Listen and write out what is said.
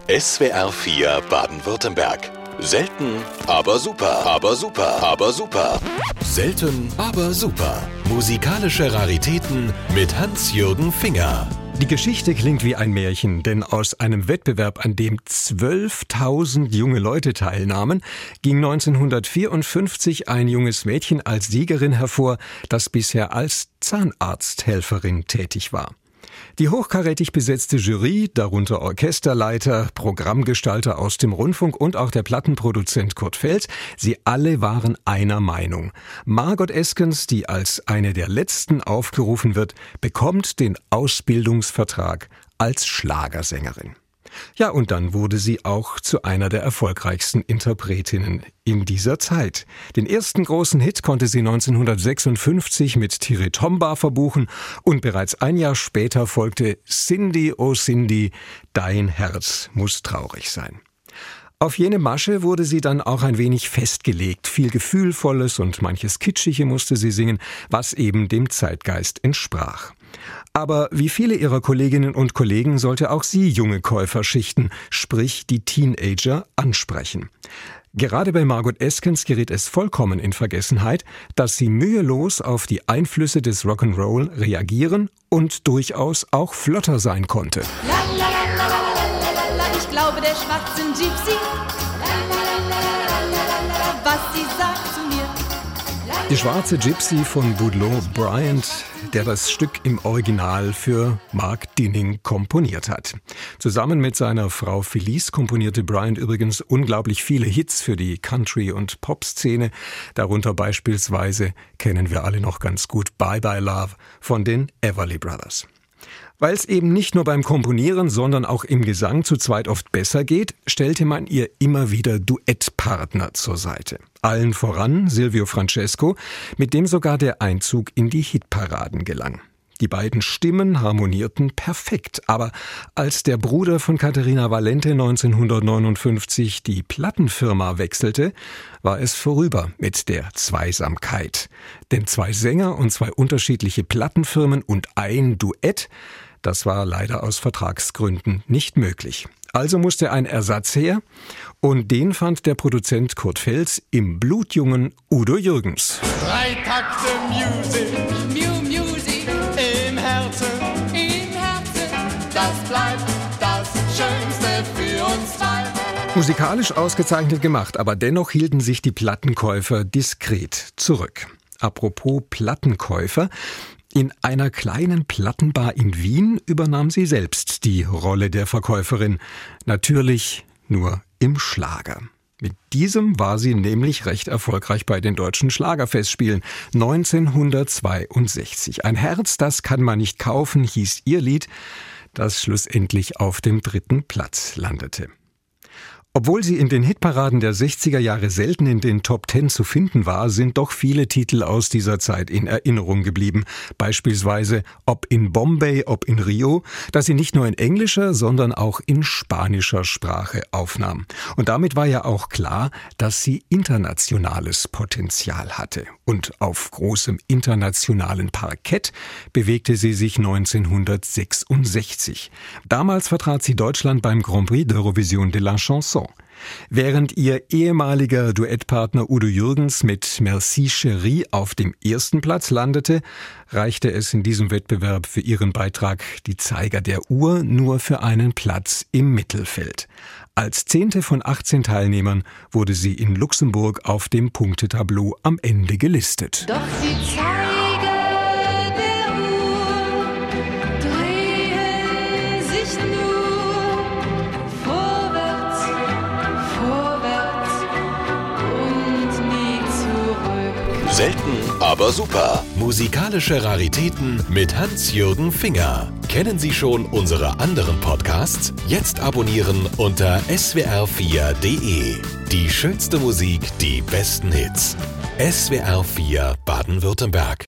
SWR 4 Baden-Württemberg. Selten, aber super, aber super, aber super. Selten, aber super. Musikalische Raritäten mit Hans-Jürgen Finger. Die Geschichte klingt wie ein Märchen, denn aus einem Wettbewerb, an dem 12.000 junge Leute teilnahmen, ging 1954 ein junges Mädchen als Siegerin hervor, das bisher als Zahnarzthelferin tätig war. Die hochkarätig besetzte Jury, darunter Orchesterleiter, Programmgestalter aus dem Rundfunk und auch der Plattenproduzent Kurt Feltz, sie alle waren einer Meinung. Margot Eskens, die als eine der letzten aufgerufen wird, bekommt den Ausbildungsvertrag als Schlagersängerin. Ja, und dann wurde sie auch zu einer der erfolgreichsten Interpretinnen in dieser Zeit. Den ersten großen Hit konnte sie 1956 mit Tire Tomba verbuchen und bereits ein Jahr später folgte Cindy, oh Cindy, dein Herz muss traurig sein. Auf jene Masche wurde sie dann auch ein wenig festgelegt. Viel Gefühlvolles und manches Kitschige musste sie singen, was eben dem Zeitgeist entsprach. Aber wie viele ihrer Kolleginnen und Kollegen sollte auch sie junge Käuferschichten, sprich die Teenager, ansprechen. Gerade bei Margot Eskens gerät es vollkommen in Vergessenheit, dass sie mühelos auf die Einflüsse des Rock'n'Roll reagieren und durchaus auch flotter sein konnte. Ich glaube, der schwarzen Gypsy, was sie sagt zu mir. Die schwarze Gypsy von Boudleaux Bryant, der das Stück im Original für Mark Dinning komponiert hat. Zusammen mit seiner Frau Felice komponierte Bryant übrigens unglaublich viele Hits für die Country- und Pop-Szene. Darunter beispielsweise kennen wir alle noch ganz gut Bye Bye Love von den Everly Brothers. Weil es eben nicht nur beim Komponieren, sondern auch im Gesang zu zweit oft besser geht, stellte man ihr immer wieder Duettpartner zur Seite. Allen voran Silvio Francesco, mit dem sogar der Einzug in die Hitparaden gelang. Die beiden Stimmen harmonierten perfekt, aber als der Bruder von Caterina Valente 1959 die Plattenfirma wechselte, war es vorüber mit der Zweisamkeit. Denn zwei Sänger und zwei unterschiedliche Plattenfirmen und ein Duett, das war leider aus Vertragsgründen nicht möglich. Also musste ein Ersatz her und den fand der Produzent Kurt Feltz im blutjungen Udo Jürgens. 3 Takte Music, Music, im Herzen, das bleibt das Schönste für uns zwei. Musikalisch ausgezeichnet gemacht, aber dennoch hielten sich die Plattenkäufer diskret zurück. Apropos Plattenkäufer, in einer kleinen Plattenbar in Wien übernahm sie selbst die Rolle der Verkäuferin. Natürlich nur im Schlager. Mit diesem war sie nämlich recht erfolgreich bei den deutschen Schlagerfestspielen 1962. Ein Herz, das kann man nicht kaufen, hieß ihr Lied, das schlussendlich auf dem 3. Platz landete. Obwohl sie in den Hitparaden der 60er Jahre selten in den Top 10 zu finden war, sind doch viele Titel aus dieser Zeit in Erinnerung geblieben. Beispielsweise Ob in Bombay, Ob in Rio, das sie nicht nur in englischer, sondern auch in spanischer Sprache aufnahm. Und damit war ja auch klar, dass sie internationales Potenzial hatte. Und auf großem internationalen Parkett bewegte sie sich 1966. Damals vertrat sie Deutschland beim Grand Prix d'Eurovision de la Chanson. Während ihr ehemaliger Duettpartner Udo Jürgens mit Merci Chérie auf dem 1. Platz landete, reichte es in diesem Wettbewerb für ihren Beitrag Die Zeiger der Uhr nur für einen Platz im Mittelfeld. Als 10. von 18 Teilnehmern wurde sie in Luxemburg auf dem Punktetableau am Ende gelistet. doch die Zeiger der Uhr drehen sich nur vorwärts und nie zurück. Selten, aber super. Musikalische Raritäten mit Hans-Jürgen Finger. Kennen Sie schon unsere anderen Podcasts? Jetzt abonnieren unter swr4.de. Die schönste Musik, die besten Hits. SWR 4 Baden-Württemberg.